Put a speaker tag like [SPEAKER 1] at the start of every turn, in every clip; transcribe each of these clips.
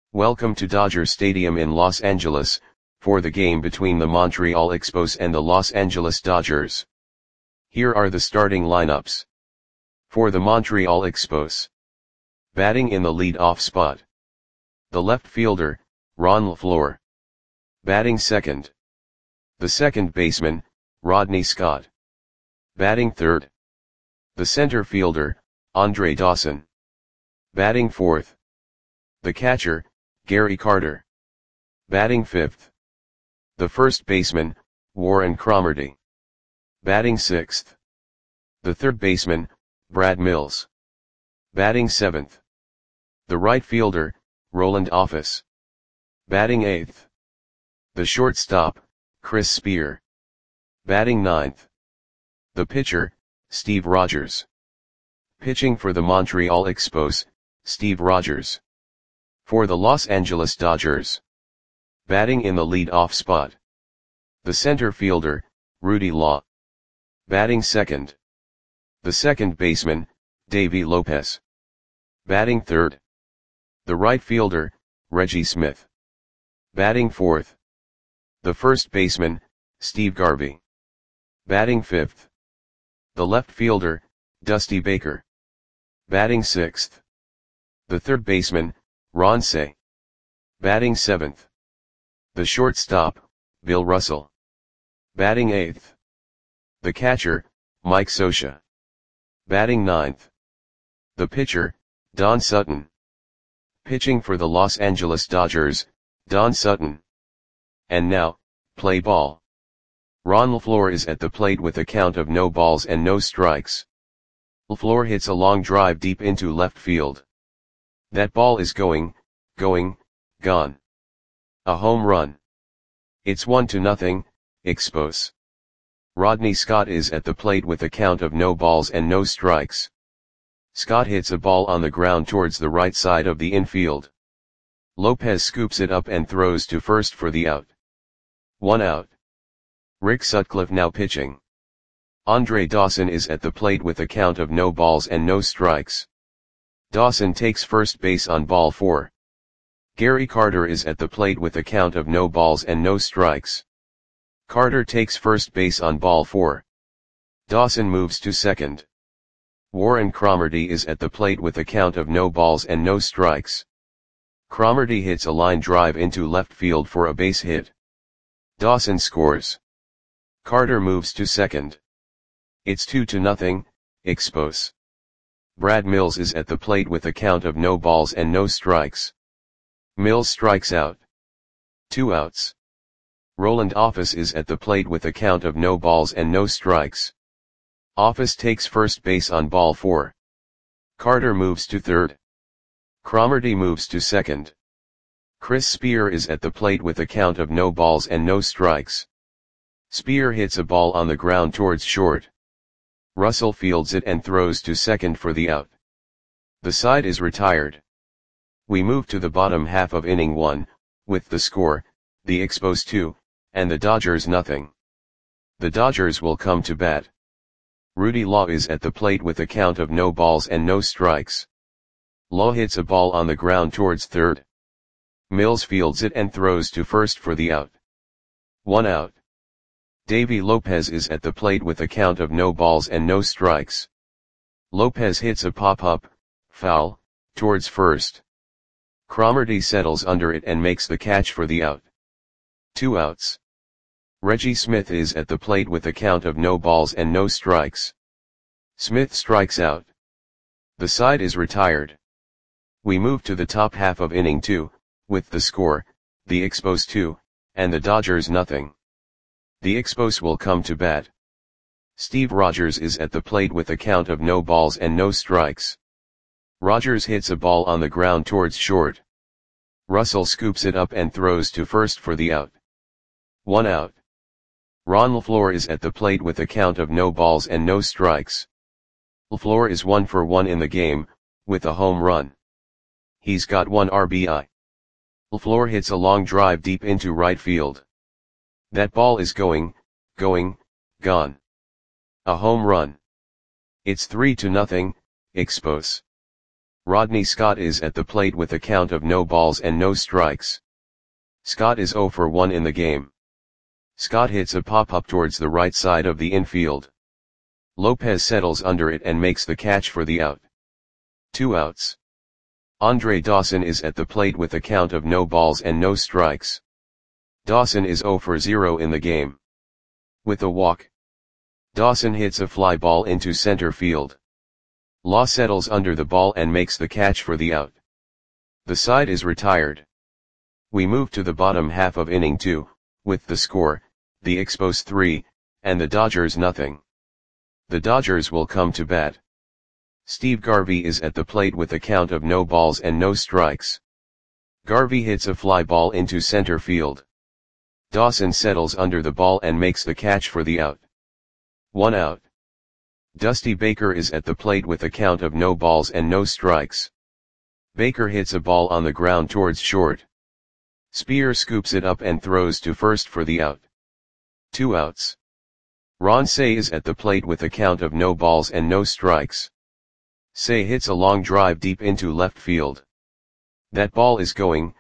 [SPEAKER 1] Welcome to Dodger Stadium in Los Angeles, for the game between the Montreal Expos and the Los Angeles Dodgers. Here are the starting lineups. For the Montreal Expos. Batting in the lead-off spot. The left fielder, Ron LeFlore. Batting second. The second baseman, Rodney Scott. Batting third. The center fielder, Andre Dawson. Batting fourth. The catcher, Gary Carter. Batting fifth. The first baseman, Warren Cromartie. Batting sixth. The third baseman, Brad Mills. Batting seventh. The right fielder, Roland Office. Batting eighth. The shortstop, Chris Spear. Batting ninth. The pitcher, Steve Rogers. Pitching for the Montreal Expos, Steve Rogers. For the Los Angeles Dodgers. Batting in the lead-off spot. The center fielder, Rudy Law. Batting second. The second baseman, Davey Lopez. Batting third. The right fielder, Reggie Smith. Batting fourth. The first baseman, Steve Garvey. Batting fifth. The left fielder, Dusty Baker. Batting sixth. The third baseman, Ron Cey. Batting seventh. The shortstop, Bill Russell. Batting eighth. The catcher, Mike Scioscia. Batting ninth. The pitcher, Don Sutton. Pitching for the Los Angeles Dodgers, Don Sutton. And now, play ball. Ron LeFlore is at the plate with a count of no balls and no strikes. LeFlore hits a long drive deep into left field. That ball is gone. A home run. It's 1-0, Expos. Rodney Scott is at the plate with a count of no balls and no strikes. Scott hits a ball on the ground towards the right side of the infield. Lopez scoops it up and throws to first for the out. 1 out. Rick Sutcliffe now pitching. Andre Dawson is at the plate with a count of no balls and no strikes. Dawson takes first base on ball 4. Gary Carter is at the plate with a count of no balls and no strikes. Carter takes first base on ball 4. Dawson moves to second. Warren Cromartie is at the plate with a count of no balls and no strikes. Cromartie hits a line drive into left field for a base hit. Dawson scores. Carter moves to second. It's 2-0, Expos. Brad Mills is at the plate with a count of no balls and no strikes. Mills strikes out. 2 outs. Roland Office is at the plate with a count of no balls and no strikes. Office takes first base on ball 4. Carter moves to third. Cromartie moves to second. Chris Spear is at the plate with a count of no balls and no strikes. Spear hits a ball on the ground towards short. Russell fields it and throws to second for the out. The side is retired. We move to the bottom half of inning 1, with the score, the Expos 2, and the Dodgers 0. The Dodgers will come to bat. Rudy Law is at the plate with a count of no balls and no strikes. Law hits a ball on the ground towards third. Mills fields it and throws to first for the out. 1 out. Davey Lopez is at the plate with a count of no balls and no strikes. Lopez hits a pop-up, foul, towards first. Cromartie settles under it and makes the catch for the out. 2 outs. Reggie Smith is at the plate with a count of no balls and no strikes. Smith strikes out. The side is retired. We move to the top half of inning 2, with the score, the Expos 2, and the Dodgers 0. The Expos will come to bat. Steve Rogers is at the plate with a count of no balls and no strikes. Rogers hits a ball on the ground towards short. Russell scoops it up and throws to first for the out. 1 out. Ron LeFlore is at the plate with a count of no balls and no strikes. LeFlore is 1 for 1 in the game, with a home run. He's got 1 RBI. LeFlore hits a long drive deep into right field. That ball is gone. A home run. It's 3-0, Expos. Rodney Scott is at the plate with a count of no balls and no strikes. Scott is 0 for 1 in the game. Scott hits a pop-up towards the right side of the infield. Lopez settles under it and makes the catch for the out. 2 outs. Andre Dawson is at the plate with a count of no balls and no strikes. Dawson is 0 for 0 in the game. With a walk, Dawson hits a fly ball into center field. Law settles under the ball and makes the catch for the out. The side is retired. We move to the bottom half of inning 2, with the score, the Expos 3, and the Dodgers nothing. The Dodgers will come to bat. Steve Garvey is at the plate with a count of no balls and no strikes. Garvey hits a fly ball into center field. Dawson settles under the ball and makes the catch for the out. 1 out. Dusty Baker is at the plate with a count of no balls and no strikes. Baker hits a ball on the ground towards short. Spear scoops it up and throws to first for the out. 2 outs. Ron Cey is at the plate with a count of no balls and no strikes. Cey hits a long drive deep into left field. That ball is gone.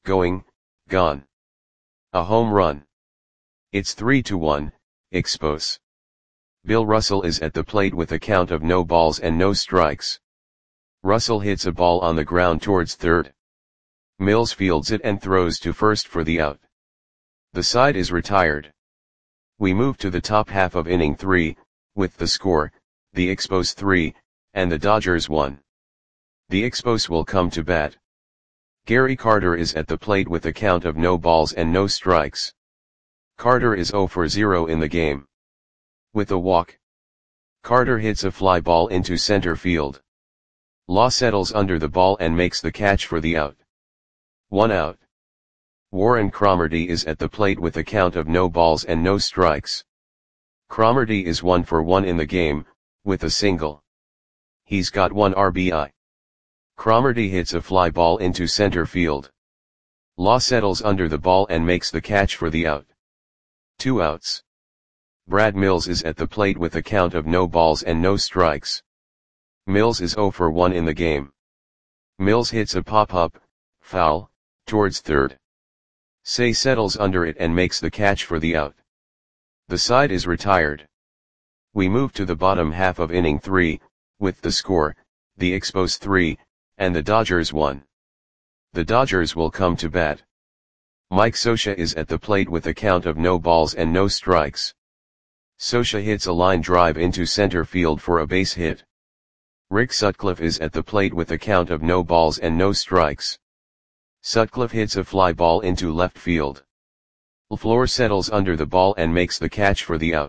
[SPEAKER 1] A home run. It's 3-1, Expos. Bill Russell is at the plate with a count of no balls and no strikes. Russell hits a ball on the ground towards third. Mills fields it and throws to first for the out. The side is retired. We move to the top half of inning 3, with the score, the Expos 3, and the Dodgers 1. The Expos will come to bat. Gary Carter is at the plate with a count of no balls and no strikes. Carter is 0 for 0 in the game. With a walk, Carter hits a fly ball into center field. Law settles under the ball and makes the catch for the out. 1 out. Warren Cromartie is at the plate with a count of no balls and no strikes. Cromartie is 1 for 1 in the game, with a single. He's got 1 RBI. Cromartie hits a fly ball into center field. Law settles under the ball and makes the catch for the out. 2 outs. Brad Mills is at the plate with a count of no balls and no strikes. Mills is 0 for 1 in the game. Mills hits a pop-up, foul, towards third. Cey settles under it and makes the catch for the out. The side is retired. We move to the bottom half of inning 3, with the score, the Expos 3, and the Dodgers 1. The Dodgers will come to bat. Mike Scioscia is at the plate with a count of no balls and no strikes. Scioscia hits a line drive into center field for a base hit. Rick Sutcliffe is at the plate with a count of no balls and no strikes. Sutcliffe hits a fly ball into left field. LaFleur settles under the ball and makes the catch for the out.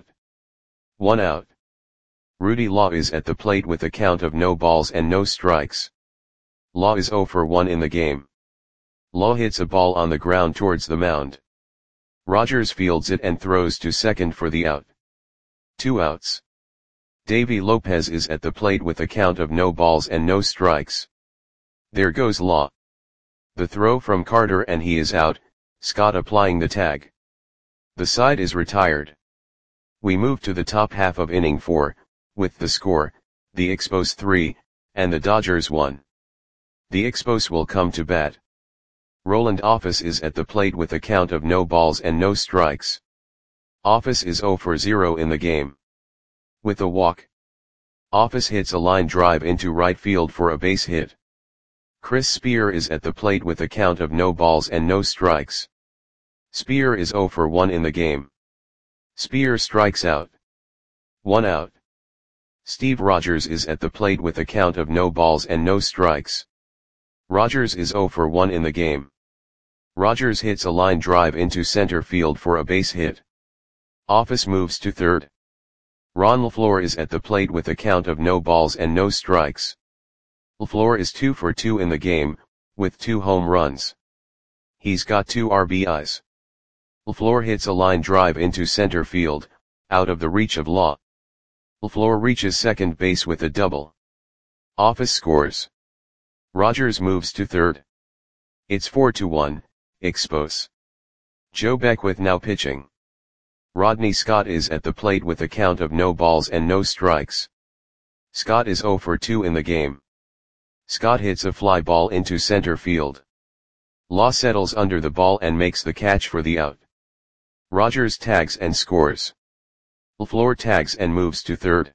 [SPEAKER 1] 1 out. Rudy Law is at the plate with a count of no balls and no strikes. Law is 0 for 1 in the game. Law hits a ball on the ground towards the mound. Rogers fields it and throws to second for the out. 2 outs. Davey Lopez is at the plate with a count of no balls and no strikes. There goes Law. The throw from Carter and he is out, Scott applying the tag. The side is retired. We move to the top half of inning 4, with the score, the Expos 3, and the Dodgers 1. The Expos will come to bat. Roland Office is at the plate with a count of no balls and no strikes. Office is 0 for 0 in the game. With a walk, Office hits a line drive into right field for a base hit. Chris Spear is at the plate with a count of no balls and no strikes. Spear is 0 for 1 in the game. Spear strikes out. 1 out. Steve Rogers is at the plate with a count of no balls and no strikes. Rogers is 0 for 1 in the game. Rogers hits a line drive into center field for a base hit. Office moves to third. Ron LaFleur is at the plate with a count of no balls and no strikes. LaFleur is 2 for 2 in the game, with 2 home runs. He's got 2 RBIs. LaFleur hits a line drive into center field, out of the reach of Law. LaFleur reaches second base with a double. Office scores. Rogers moves to third. It's 4-1, Expos. Joe Beckwith now pitching. Rodney Scott is at the plate with a count of no balls and no strikes. Scott is 0 for 2 in the game. Scott hits a fly ball into center field. Law settles under the ball and makes the catch for the out. Rogers tags and scores. LaFleur tags and moves to third.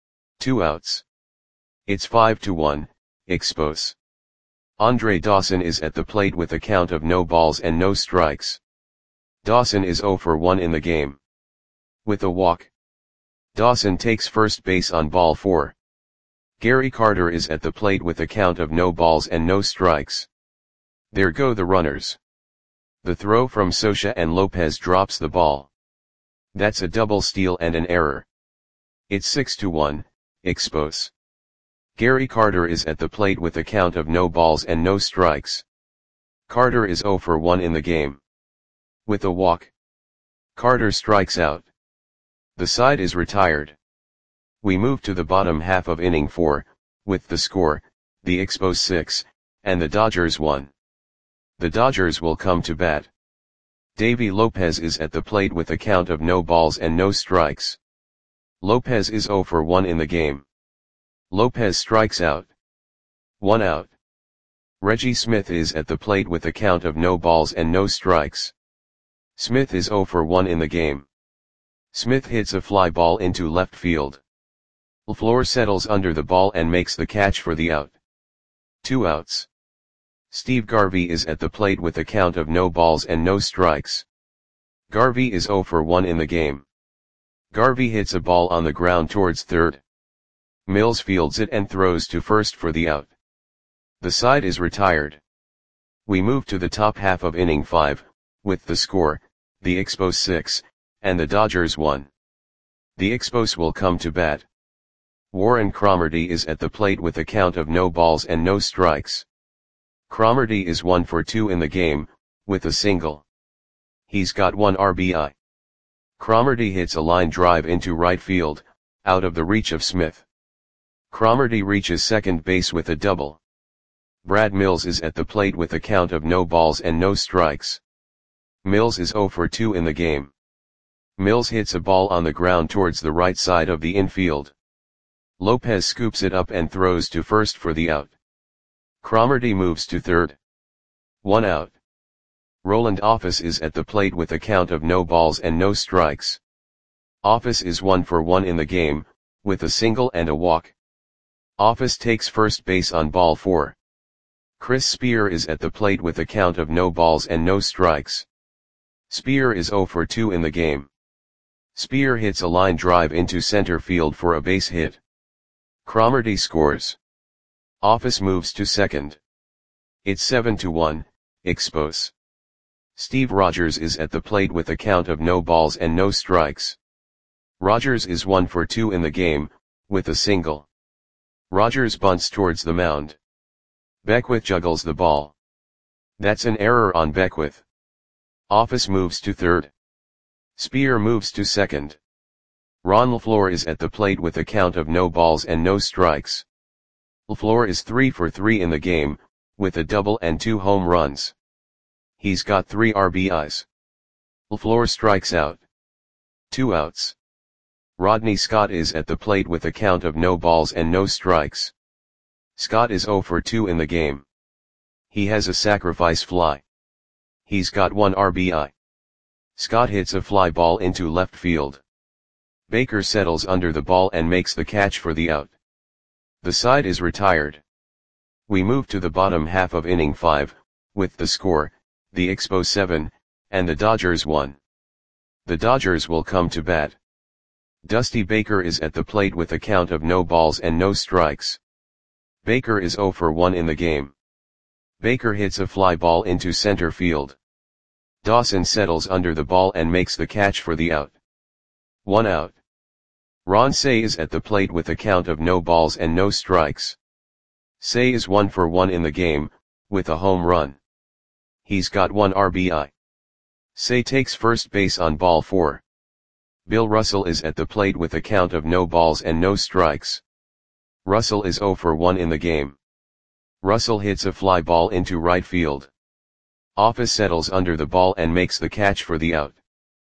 [SPEAKER 1] 2 outs. It's 5-1, Expos. Andre Dawson is at the plate with a count of no balls and no strikes. Dawson is 0 for 1 in the game. With a walk. Dawson takes first base on ball 4. Gary Carter is at the plate with a count of no balls and no strikes. There go the runners. The throw from Scioscia and Lopez drops the ball. That's a double steal and an error. It's 6-1, Expos. Gary Carter is at the plate with a count of no balls and no strikes. Carter is 0 for 1 in the game. With a walk. Carter strikes out. The side is retired. We move to the bottom half of inning 4, with the score, the Expos 6, and the Dodgers 1. The Dodgers will come to bat. Davy Lopez is at the plate with a count of no balls and no strikes. Lopez is 0 for 1 in the game. Lopez strikes out. 1 out. Reggie Smith is at the plate with a count of no balls and no strikes. Smith is 0 for 1 in the game. Smith hits a fly ball into left field. LaFleur settles under the ball and makes the catch for the out. 2 outs. Steve Garvey is at the plate with a count of no balls and no strikes. Garvey is 0 for 1 in the game. Garvey hits a ball on the ground towards third. Mills fields it and throws to first for the out. The side is retired. We move to the top half of inning 5, with the score, the Expos 6, and the Dodgers 1. The Expos will come to bat. Warren Cromartie is at the plate with a count of no balls and no strikes. Cromartie is 1 for 2 in the game, with a single. He's got 1 RBI. Cromartie hits a line drive into right field, out of the reach of Smith. Cromartie reaches second base with a double. Brad Mills is at the plate with a count of no balls and no strikes. Mills is 0 for 2 in the game. Mills hits a ball on the ground towards the right side of the infield. Lopez scoops it up and throws to first for the out. Cromartie moves to third. 1 out. Roland Office is at the plate with a count of no balls and no strikes. Office is 1 for 1 in the game, with a single and a walk. Office takes first base on ball 4. Chris Spear is at the plate with a count of no balls and no strikes. Spear is 0 for 2 in the game. Spear hits a line drive into center field for a base hit. Cromartie scores. Office moves to second. It's 7-1, Expos. Steve Rogers is at the plate with a count of no balls and no strikes. Rogers is 1 for 2 in the game, with a single. Rogers bunts towards the mound. Beckwith juggles the ball. That's an error on Beckwith. Office moves to third. Spear moves to second. Ron LaFleur is at the plate with a count of no balls and no strikes. LaFleur is 3 for 3 in the game, with a double and 2 home runs. He's got 3 RBIs. LaFleur strikes out. 2 outs. Rodney Scott is at the plate with a count of no balls and no strikes. Scott is 0 for 2 in the game. He has a sacrifice fly. He's got 1 RBI. Scott hits a fly ball into left field. Baker settles under the ball and makes the catch for the out. The side is retired. We move to the bottom half of inning 5, with the score, the Expos 7, and the Dodgers 1. The Dodgers will come to bat. Dusty Baker is at the plate with a count of no balls and no strikes. Baker is 0 for 1 in the game. Baker hits a fly ball into center field. Dawson settles under the ball and makes the catch for the out. 1 out. Ron Cey is at the plate with a count of no balls and no strikes. Cey is 1 for 1 in the game, with a home run. He's got 1 RBI. Cey takes first base on ball 4. Bill Russell is at the plate with a count of no balls and no strikes. Russell is 0 for 1 in the game. Russell hits a fly ball into right field. Office settles under the ball and makes the catch for the out.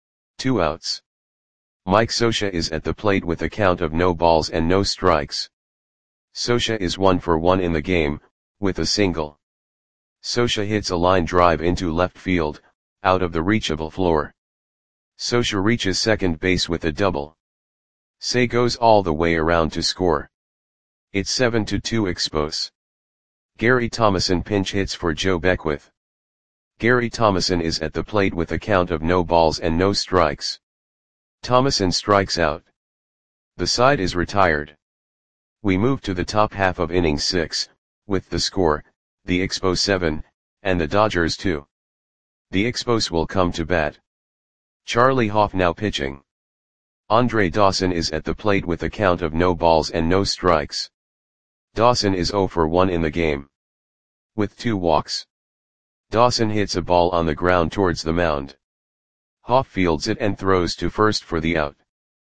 [SPEAKER 1] 2 outs. Mike Scioscia is at the plate with a count of no balls and no strikes. Scioscia is 1 for 1 in the game, with a single. Scioscia hits a line drive into left field, out of the reach of LaFleur. Scioscia reaches second base with a double. Cey goes all the way around to score. It's 7-2 Expos. Gary Thomasson pinch hits for Joe Beckwith. Gary Thomasson is at the plate with a count of no balls and no strikes. Thomasson strikes out. The side is retired. We move to the top half of inning 6, with the score, the Expos 7, and the Dodgers 2. The Expos will come to bat. Charlie Hoff now pitching. Andre Dawson is at the plate with a count of no balls and no strikes. Dawson is 0 for 1 in the game. With 2 walks. Dawson hits a ball on the ground towards the mound. Hoff fields it and throws to first for the out.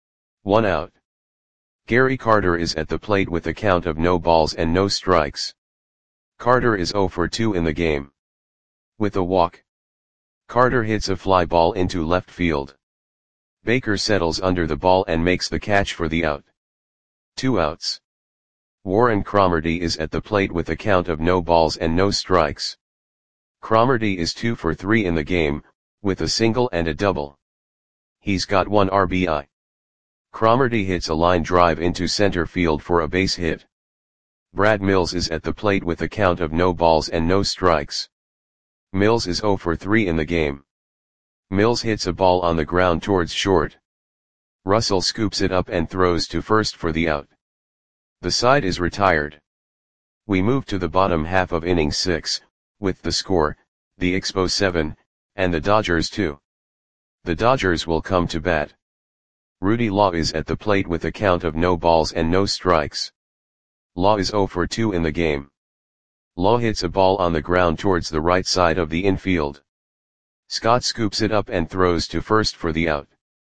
[SPEAKER 1] 1 out. Gary Carter is at the plate with a count of no balls and no strikes. Carter is 0 for 2 in the game. With a walk. Carter hits a fly ball into left field. Baker settles under the ball and makes the catch for the out. 2 outs. Warren Cromartie is at the plate with a count of no balls and no strikes. Cromartie is 2 for 3 in the game, with a single and a double. He's got 1 RBI. Cromartie hits a line drive into center field for a base hit. Brad Mills is at the plate with a count of no balls and no strikes. Mills is 0 for 3 in the game. Mills hits a ball on the ground towards short. Russell scoops it up and throws to first for the out. The side is retired. We move to the bottom half of inning 6, with the score, the Expos 7, and the Dodgers 2. The Dodgers will come to bat. Rudy Law is at the plate with a count of no balls and no strikes. Law is 0 for 2 in the game. Law hits a ball on the ground towards the right side of the infield. Scott scoops it up and throws to first for the out.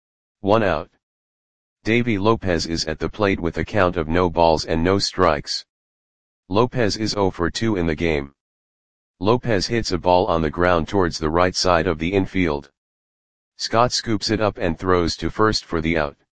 [SPEAKER 1] 1 out. Davy Lopez is at the plate with a count of no balls and no strikes. Lopez is 0 for 2 in the game. Lopez hits a ball on the ground towards the right side of the infield. Scott scoops it up and throws to first for the out.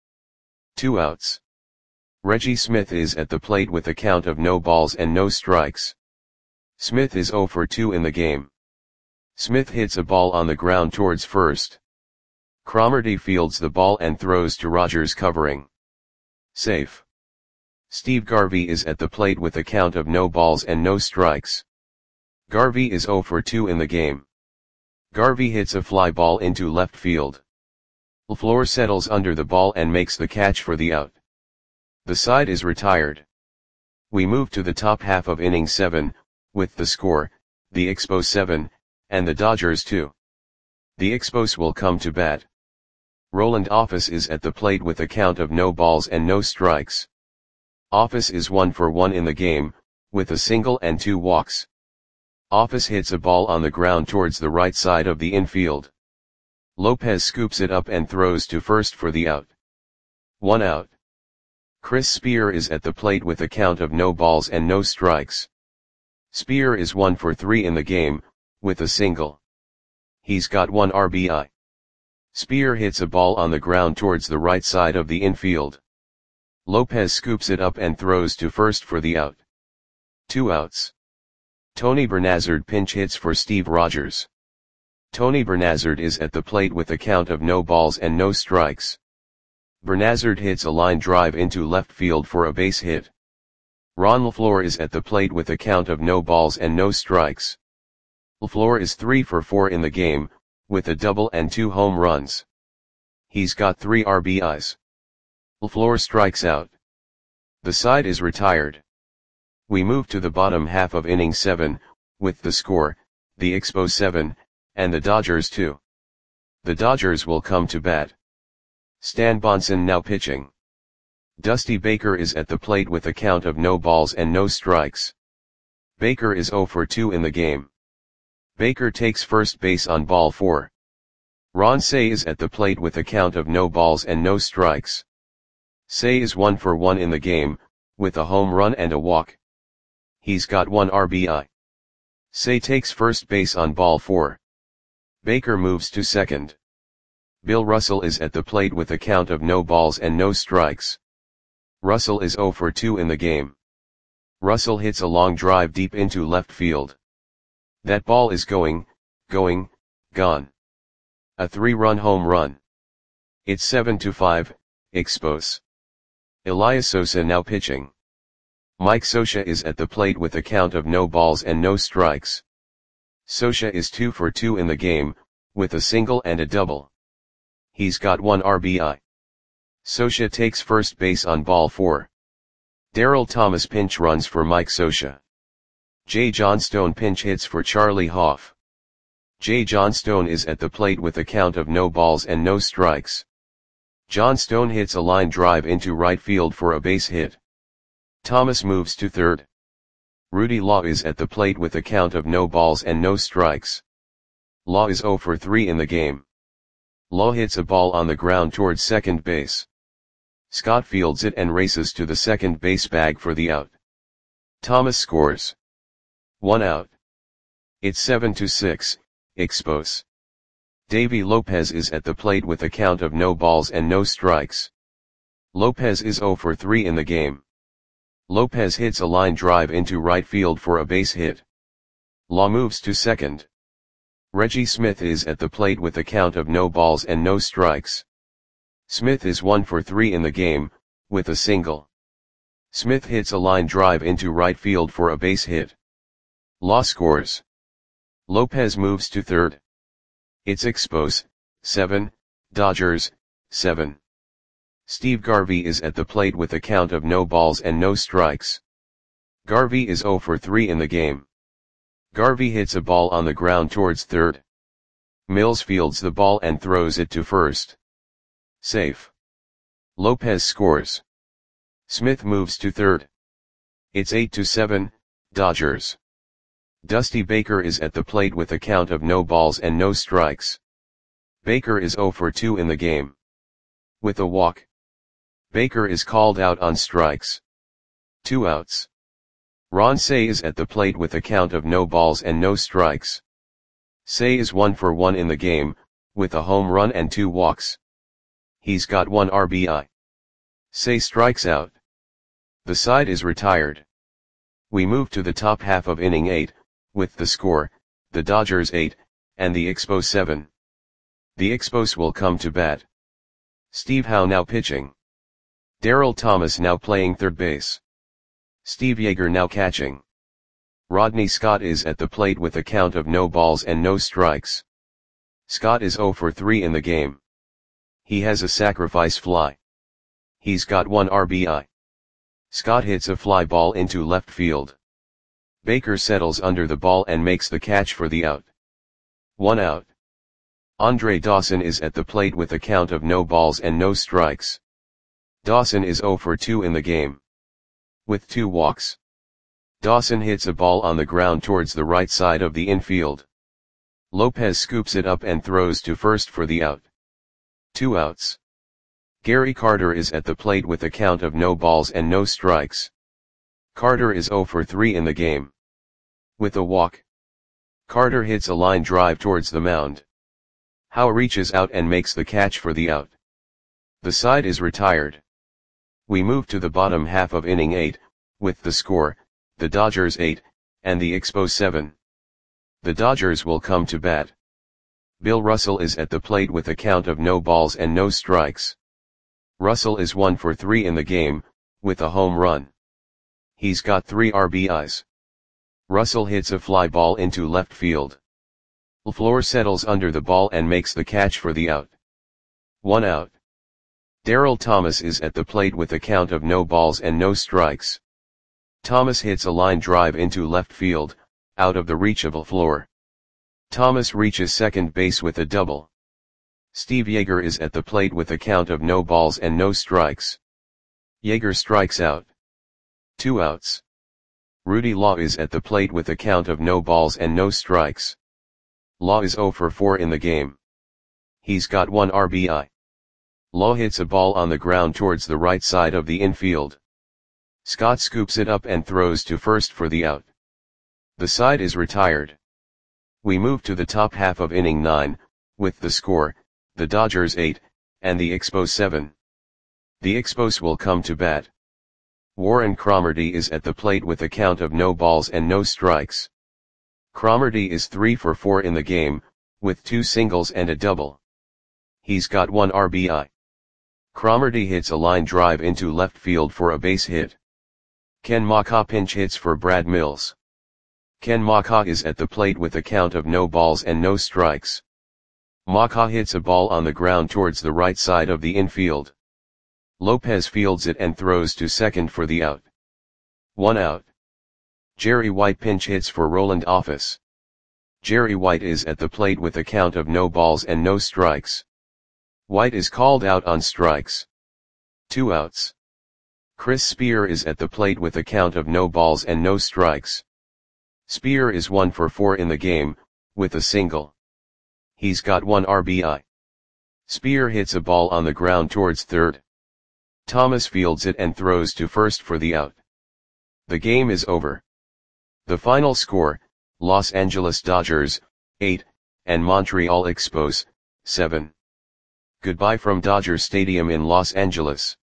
[SPEAKER 1] 2 outs. Reggie Smith is at the plate with a count of no balls and no strikes. Smith is 0 for 2 in the game. Smith hits a ball on the ground towards first. Cromartie fields the ball and throws to Rogers covering. Safe. Steve Garvey is at the plate with a count of no balls and no strikes. Garvey is 0 for 2 in the game. Garvey hits a fly ball into left field. LaFleur settles under the ball and makes the catch for the out. The side is retired. We move to the top half of inning 7, with the score, the Expos 7, and the Dodgers 2. The Expos will come to bat. Roland Office is at the plate with a count of no balls and no strikes. Office is 1 for 1 in the game, with a single and 2 walks. Office hits a ball on the ground towards the right side of the infield. Lopez scoops it up and throws to first for the out. 1 out. Chris Spear is at the plate with a count of no balls and no strikes. Spear is 1 for 3 in the game, with a single. He's got 1 RBI. Spear hits a ball on the ground towards the right side of the infield. Lopez scoops it up and throws to first for the out. 2 outs. Tony Bernazard pinch hits for Steve Rogers. Tony Bernazard is at the plate with a count of no balls and no strikes. Bernazard hits a line drive into left field for a base hit. Ron LaFleur is at the plate with a count of no balls and no strikes. LaFleur is 3 for 4 in the game, with a double and 2 home runs. He's got 3 RBIs. LaFleur strikes out. The side is retired. We move to the bottom half of inning 7, with the score, the Expos 7, and the Dodgers 2. The Dodgers will come to bat. Stan Bonson now pitching. Dusty Baker is at the plate with a count of no balls and no strikes. Baker is 0 for 2 in the game. Baker takes first base on ball 4. Ron Cey is at the plate with a count of no balls and no strikes. Cey is 1 for 1 in the game, with a home run and a walk. He's got 1 RBI. Cey takes first base on ball 4. Baker moves to second. Bill Russell is at the plate with a count of no balls and no strikes. Russell is 0 for 2 in the game. Russell hits a long drive deep into left field. That ball is going, gone. A 3-run home run. It's 7-5, Expos. Elias Sosa now pitching. Mike Scioscia is at the plate with a count of no balls and no strikes. Scioscia is 2 for 2 in the game, with a single and a double. He's got 1 RBI. Scioscia takes first base on ball 4. Darryl Thomas pinch runs for Mike Scioscia. Jay Johnstone pinch hits for Charlie Hough. Jay Johnstone is at the plate with a count of no balls and no strikes. Johnstone hits a line drive into right field for a base hit. Thomas moves to third. Rudy Law is at the plate with a count of no balls and no strikes. Law is 0 for 3 in the game. Law hits a ball on the ground towards second base. Scott fields it and races to the second base bag for the out. Thomas scores. 1 out. It's 7-6, Expos. Davy Lopez is at the plate with a count of no balls and no strikes. Lopez is 0 for 3 in the game. Lopez hits a line drive into right field for a base hit. Law moves to second. Reggie Smith is at the plate with a count of no balls and no strikes. Smith is 1 for 3 in the game, with a single. Smith hits a line drive into right field for a base hit. Law scores. Lopez moves to third. It's Expos, 7, Dodgers, 7. Steve Garvey is at the plate with a count of no balls and no strikes. Garvey is 0 for 3 in the game. Garvey hits a ball on the ground towards third. Mills fields the ball and throws it to first. Safe. Lopez scores. Smith moves to third. It's 8-7, Dodgers. Dusty Baker is at the plate with a count of no balls and no strikes. Baker is 0 for 2 in the game. With a walk. Baker is called out on strikes. 2 outs. Ron Cey is at the plate with a count of no balls and no strikes. Cey is 1 for 1 in the game, with a home run and 2 walks. He's got 1 RBI. Cey strikes out. The side is retired. We move to the top half of inning 8, with the score, the Dodgers 8, and the Expos 7. The Expos will come to bat. Steve Howe now pitching. Darryl Thomas now playing third base. Steve Yeager now catching. Rodney Scott is at the plate with a count of no balls and no strikes. Scott is 0 for 3 in the game. He has a sacrifice fly. He's got 1 RBI. Scott hits a fly ball into left field. Baker settles under the ball and makes the catch for the out. 1 out. Andre Dawson is at the plate with a count of no balls and no strikes. Dawson is 0 for 2 in the game. With 2 walks. Dawson hits a ball on the ground towards the right side of the infield. Lopez scoops it up and throws to first for the out. 2 outs. Gary Carter is at the plate with a count of no balls and no strikes. Carter is 0 for 3 in the game. With a walk. Carter hits a line drive towards the mound. Howe reaches out and makes the catch for the out. The side is retired. We move to the bottom half of inning 8, with the score, the Dodgers 8, and the Expos 7. The Dodgers will come to bat. Bill Russell is at the plate with a count of no balls and no strikes. Russell is 1 for 3 in the game, with a home run. He's got 3 RBIs. Russell hits a fly ball into left field. LaFleur settles under the ball and makes the catch for the out. 1 out. Darryl Thomas is at the plate with a count of no balls and no strikes. Thomas hits a line drive into left field, out of the reach of LaFleur. Thomas reaches second base with a double. Steve Yeager is at the plate with a count of no balls and no strikes. Yeager strikes out. 2 outs. Rudy Law is at the plate with a count of no balls and no strikes. Law is 0 for 4 in the game. He's got 1 RBI. Law hits a ball on the ground towards the right side of the infield. Scott scoops it up and throws to first for the out. The side is retired. We move to the top half of inning 9, with the score, the Dodgers 8, and the Expos 7. The Expos will come to bat. Warren Cromartie is at the plate with a count of no balls and no strikes. Cromartie is 3 for 4 in the game, with 2 singles and a double. He's got 1 RBI. Cromartie hits a line drive into left field for a base hit. Ken Macha pinch hits for Brad Mills. Ken Macha is at the plate with a count of no balls and no strikes. Macha hits a ball on the ground towards the right side of the infield. Lopez fields it and throws to second for the out. 1 out. Jerry White pinch hits for Roland Office. Jerry White is at the plate with a count of no balls and no strikes. White is called out on strikes. 2 outs. Chris Spear is at the plate with a count of no balls and no strikes. Spear is 1 for 4 in the game, with a single. He's got 1 RBI. Spear hits a ball on the ground towards third. Thomas fields it and throws to first for the out. The game is over. The final score, Los Angeles Dodgers, 8, and Montreal Expos, 7. Goodbye from Dodger Stadium in Los Angeles.